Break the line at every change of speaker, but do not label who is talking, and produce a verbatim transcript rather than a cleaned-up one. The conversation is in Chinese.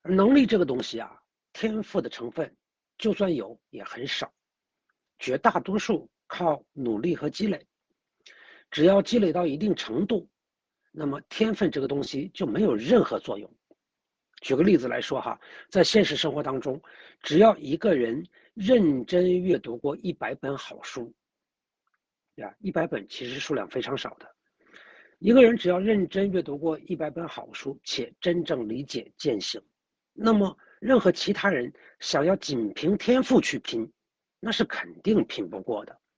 能力这个东西啊，天赋的成分就算有也很少，绝大多数靠努力和积累。只要积累到一定程度，那么天分这个东西就没有任何作用。举个例子来说哈，在现实生活当中，只要一个人认真阅读过一百本好书，呀，一百本其实数量非常少的。一个人只要认真阅读过一百本好书，且真正理解践行，那么任何其他人想要仅凭天赋去拼，那是肯定拼不过的。